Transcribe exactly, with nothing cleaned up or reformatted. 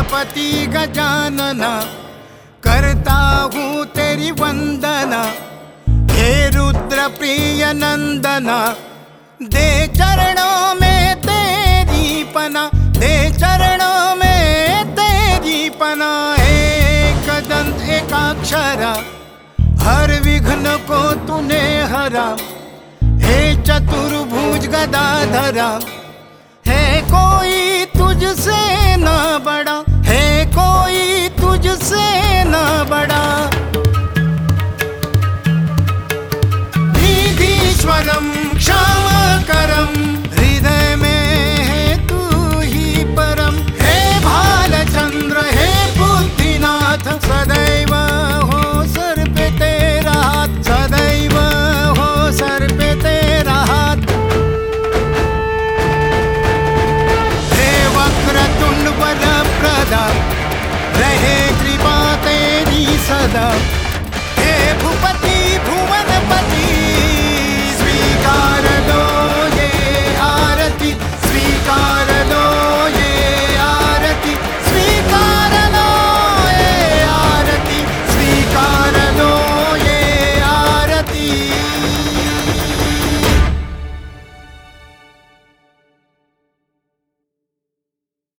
गणपति गजानना, करता हूँ तेरी वंदना। हे रुद्र प्रिय नंदना, दे चरणों में तेरी पना, दे चरणों में तेरी पना। एक दंत एकाक्षरा, हर विघ्न को तूने हरा। हे चतुर्भुज गदाधरा,